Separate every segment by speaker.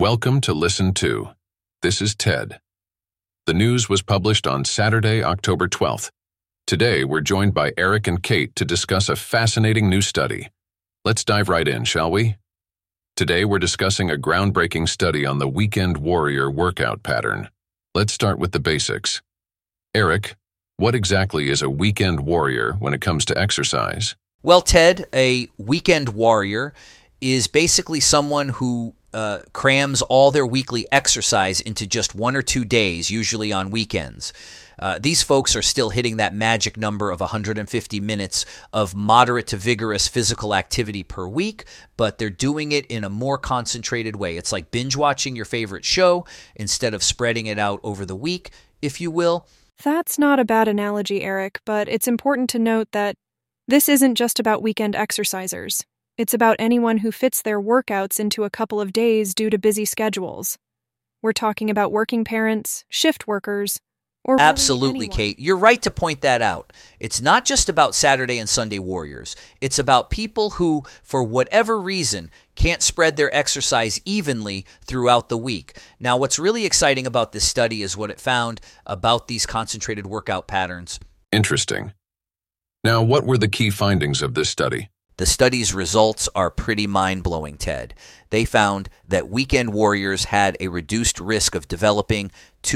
Speaker 1: Welcome to Listen To. This is Ted. The news was published on Saturday, October 12th. Today, we're joined by Eric and Kate to discuss a fascinating new study. Let's dive right in, shall we? Today, we're discussing a groundbreaking study on the weekend warrior workout pattern. Let's start with the basics. Eric, what exactly is a weekend warrior when it comes to exercise?
Speaker 2: Well, Ted, a weekend warrior is basically someone who crams all their weekly exercise into just 1 or 2 days, usually on weekends. These folks are still hitting that magic number of 150 minutes of moderate to vigorous physical activity per week, but they're doing it in a more concentrated way. It's like binge watching your favorite show instead of spreading it out over the week, if you will.
Speaker 3: That's not a bad analogy, Eric, but it's important to note that this isn't just about weekend exercisers. It's about anyone who fits their workouts into a couple of days due to busy schedules. We're talking about working parents, shift workers, or really
Speaker 2: Absolutely,
Speaker 3: anyone.
Speaker 2: Kate. You're right to point that out. It's not just about Saturday and Sunday warriors. It's about people who, for whatever reason, can't spread their exercise evenly throughout the week. Now, what's really exciting about this study is what it found about these concentrated workout patterns.
Speaker 1: Interesting. Now, what were the key findings of this study?
Speaker 2: The study's results are pretty mind-blowing, Ted. They found that weekend warriors had a reduced risk of developing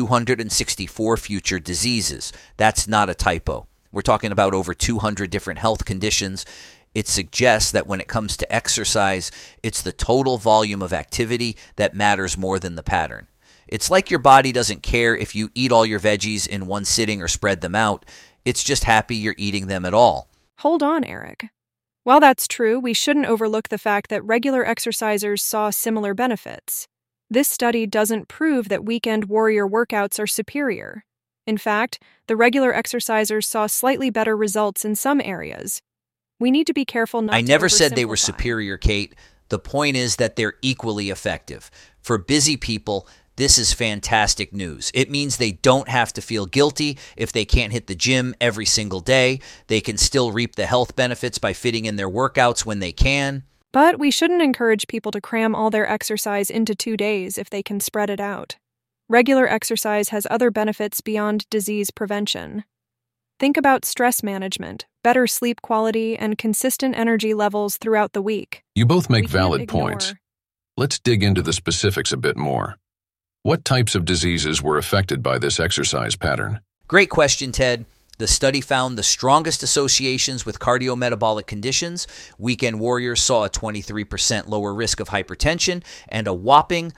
Speaker 2: 264 future diseases. That's not a typo. We're talking about over 200 different health conditions. It suggests that when it comes to exercise, it's the total volume of activity that matters more than the pattern. It's like your body doesn't care if you eat all your veggies in one sitting or spread them out. It's just happy you're eating them at all.
Speaker 3: Hold on, Eric. While that's true, we shouldn't overlook the fact that regular exercisers saw similar benefits. This study doesn't prove that weekend warrior workouts are superior. In fact, the regular exercisers saw slightly better results in some areas. We need to be careful not to
Speaker 2: I never said they were
Speaker 3: oversimplify.
Speaker 2: superior, Kate. The point is that they're equally effective. For busy people, this is fantastic news. It means they don't have to feel guilty if they can't hit the gym every single day. They can still reap the health benefits by fitting in their workouts when they can.
Speaker 3: But we shouldn't encourage people to cram all their exercise into 2 days if they can spread it out. Regular exercise has other benefits beyond disease prevention. Think about stress management, better sleep quality, and consistent energy levels throughout the week.
Speaker 1: You both make
Speaker 3: We can't
Speaker 1: valid
Speaker 3: ignore-
Speaker 1: points. Let's dig into the specifics a bit more. What types of diseases were affected by this exercise pattern?
Speaker 2: Great question, Ted. The study found the strongest associations with cardiometabolic conditions. Weekend warriors saw a 23% lower risk of hypertension and a whopping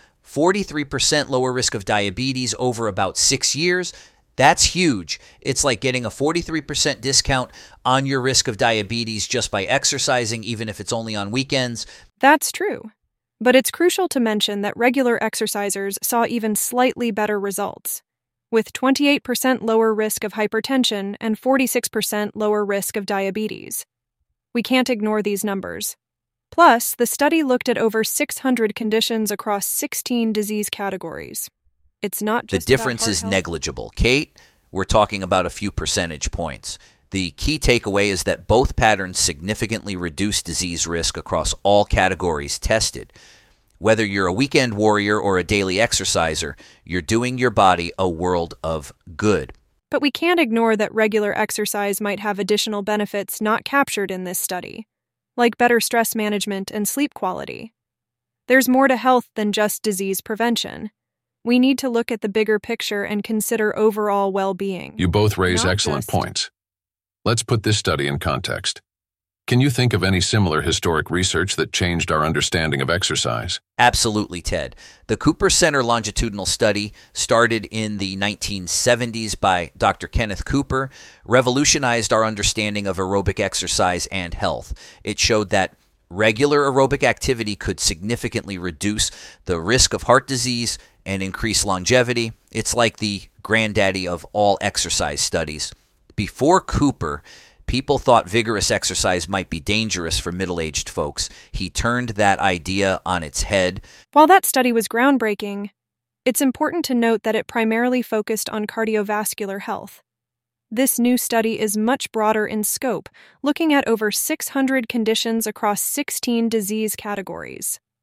Speaker 2: 43% lower risk of diabetes over about 6 years. That's huge. It's like getting a 43% discount on your risk of diabetes just by exercising, even if it's only on weekends.
Speaker 3: That's true. But it's crucial to mention that regular exercisers saw even slightly better results, with 28% lower risk of hypertension and 46% lower risk of diabetes. We can't ignore these numbers. Plus, the study looked at over 600 conditions across 16 disease categories. It's not
Speaker 2: The
Speaker 3: just about
Speaker 2: difference
Speaker 3: heart
Speaker 2: is
Speaker 3: health.
Speaker 2: negligible. Kate, we're talking about a few percentage points. The key takeaway is that both patterns significantly reduce disease risk across all categories tested. Whether you're a weekend warrior or a daily exerciser, you're doing your body a world of good.
Speaker 3: But we can't ignore that regular exercise might have additional benefits not captured in this study, like better stress management and sleep quality. There's more to health than just disease prevention. We need to look at the bigger picture and consider overall well-being.
Speaker 1: You both raise
Speaker 3: Not
Speaker 1: excellent
Speaker 3: just-
Speaker 1: points. Let's put this study in context. Can you think of any similar historic research that changed our understanding of exercise?
Speaker 2: Absolutely, Ted. The Cooper Center longitudinal study, started in the 1970s by Dr. Kenneth Cooper, revolutionized our understanding of aerobic exercise and health. It showed that regular aerobic activity could significantly reduce the risk of heart disease and increase longevity. It's like the granddaddy of all exercise studies. Before Cooper, people thought vigorous exercise might be dangerous for middle-aged folks. He turned that idea on its head.
Speaker 3: While that study was groundbreaking, it's important to note that it primarily focused on cardiovascular health. This new study is much broader in scope, looking at over 600 conditions across 16 disease categories.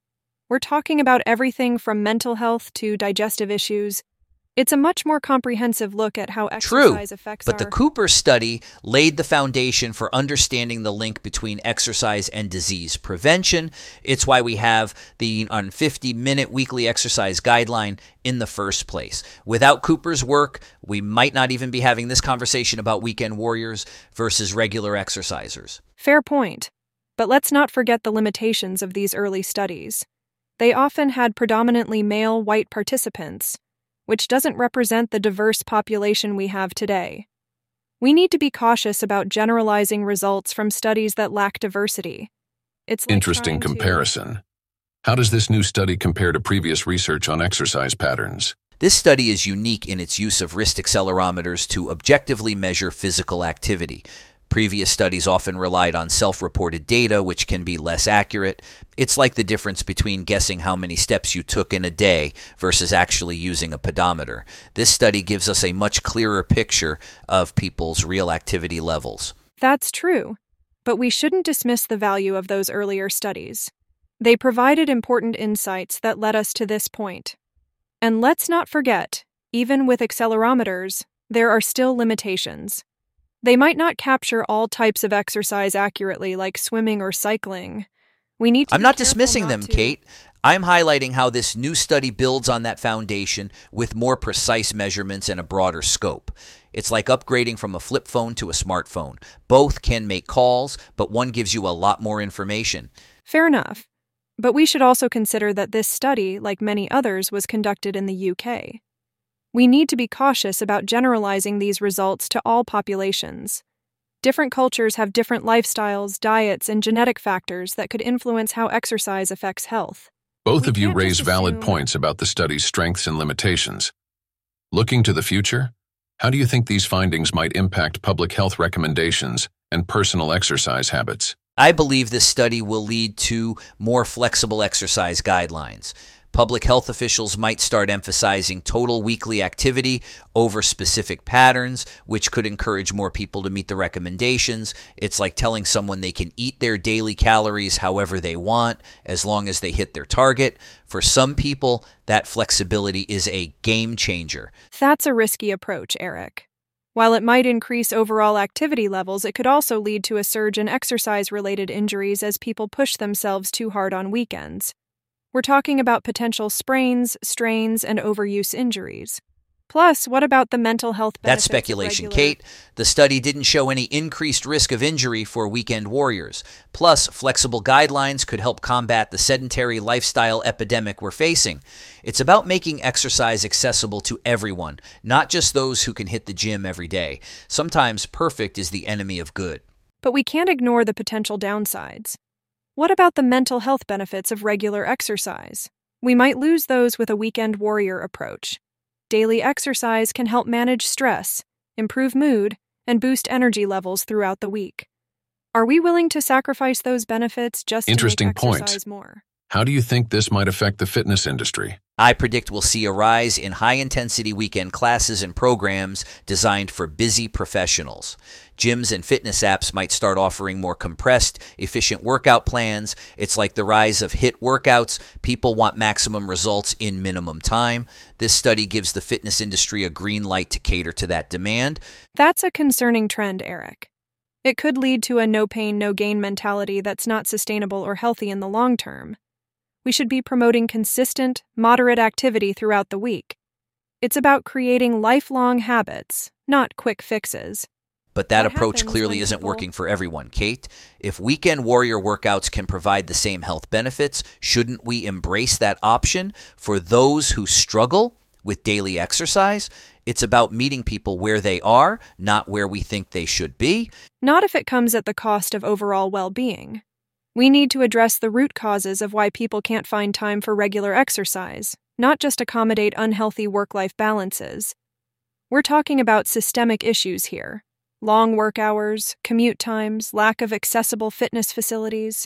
Speaker 3: We're talking about everything from mental health to digestive issues. It's a much more comprehensive look at how exercise affects
Speaker 2: but the Cooper study laid the foundation for understanding the link between exercise and disease prevention. It's why we have the 50-minute weekly exercise guideline in the first place. Without Cooper's work, we might not even be having this conversation about weekend warriors versus regular exercisers.
Speaker 3: Fair point. But let's not forget the limitations of these early studies. They often had predominantly male white participants, which doesn't represent the diverse population we have today. We need to be cautious about generalizing results from studies that lack diversity. It's like
Speaker 1: Interesting comparison. How does this new study compare to previous research on exercise patterns?
Speaker 2: This study is unique in its use of wrist accelerometers to objectively measure physical activity. Previous studies often relied on self-reported data, which can be less accurate. It's like the difference between guessing how many steps you took in a day versus actually using a pedometer. This study gives us a much clearer picture of people's real activity levels.
Speaker 3: That's true, but we shouldn't dismiss the value of those earlier studies. They provided important insights that led us to this point. And let's not forget, even with accelerometers, there are still limitations. They might not capture all types of exercise accurately, like swimming or cycling.
Speaker 2: I'm not dismissing them, Kate. I'm highlighting how this new study builds on that foundation with more precise measurements and a broader scope. It's like upgrading from a flip phone to a smartphone. Both can make calls, but one gives you a lot more information.
Speaker 3: Fair enough. But we should also consider that this study, like many others, was conducted in the UK. We need to be cautious about generalizing these results to all populations. Different cultures have different lifestyles, diets, and genetic factors that could influence how exercise affects health.
Speaker 1: Both of you raise valid points about the study's strengths and limitations. Looking to the future, how do you think these findings might impact public health recommendations and personal exercise habits?
Speaker 2: I believe this study will lead to more flexible exercise guidelines. Public health officials might start emphasizing total weekly activity over specific patterns, which could encourage more people to meet the recommendations. It's like telling someone they can eat their daily calories however they want, as long as they hit their target. For some people, that flexibility is a game changer.
Speaker 3: That's a risky approach, Eric. While it might increase overall activity levels, it could also lead to a surge in exercise-related injuries as people push themselves too hard on weekends. We're talking about potential sprains, strains, and overuse injuries. Plus, what about the mental health benefits?
Speaker 2: That's speculation, Kate. The study didn't show any increased risk of injury for weekend warriors. Plus, flexible guidelines could help combat the sedentary lifestyle epidemic we're facing. It's about making exercise accessible to everyone, not just those who can hit the gym every day. Sometimes perfect is the enemy of good.
Speaker 3: But we can't ignore the potential downsides. What about the mental health benefits of regular exercise? We might lose those with a weekend warrior approach. Daily exercise can help manage stress, improve mood, and boost energy levels throughout the week. Are we willing to sacrifice those benefits just to make exercise more?
Speaker 1: How do you think this might affect the fitness industry?
Speaker 2: I predict we'll see a rise in high-intensity weekend classes and programs designed for busy professionals. Gyms and fitness apps might start offering more compressed, efficient workout plans. It's like the rise of HIIT workouts. People want maximum results in minimum time. This study gives the fitness industry a green light to cater to that demand.
Speaker 3: That's a concerning trend, Eric. It could lead to a no-pain, no-gain mentality that's not sustainable or healthy in the long term. We should be promoting consistent, moderate activity throughout the week. It's about creating lifelong habits, not quick fixes.
Speaker 2: But that approach clearly isn't working for everyone, Kate. If weekend warrior workouts can provide the same health benefits, shouldn't we embrace that option for those who struggle with daily exercise? It's about meeting people where they are, not where we think they should be.
Speaker 3: Not if it comes at the cost of overall well-being. We need to address the root causes of why people can't find time for regular exercise, not just accommodate unhealthy work-life balances. We're talking about systemic issues here. Long work hours, commute times, lack of accessible fitness facilities.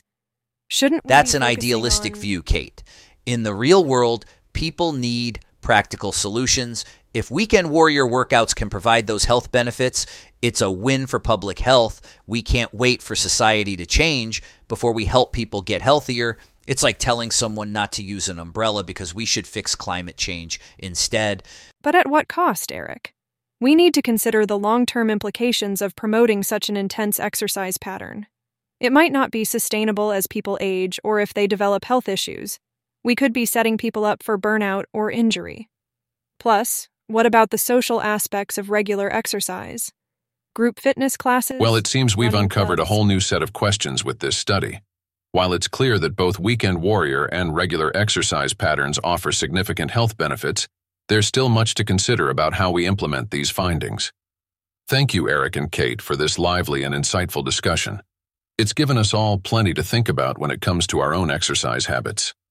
Speaker 2: That's an idealistic view, Kate. In the real world, people need practical solutions. If weekend warrior workouts can provide those health benefits, it's a win for public health. We can't wait for society to change before we help people get healthier It's like telling someone not to use an umbrella because we should fix climate change instead.
Speaker 3: But at what cost, Eric? We need to consider the long-term implications of promoting such an intense exercise pattern. It might not be sustainable as people age or if they develop health issues. We could be setting people up for burnout or injury. Plus, what about the social aspects of regular exercise? Group fitness classes?
Speaker 1: Well, it seems we've
Speaker 3: running
Speaker 1: uncovered a
Speaker 3: clubs?
Speaker 1: whole new set of questions with this study. While it's clear that both weekend warrior and regular exercise patterns offer significant health benefits, there's still much to consider about how we implement these findings. Thank you, Eric and Kate, for this lively and insightful discussion. It's given us all plenty to think about when it comes to our own exercise habits.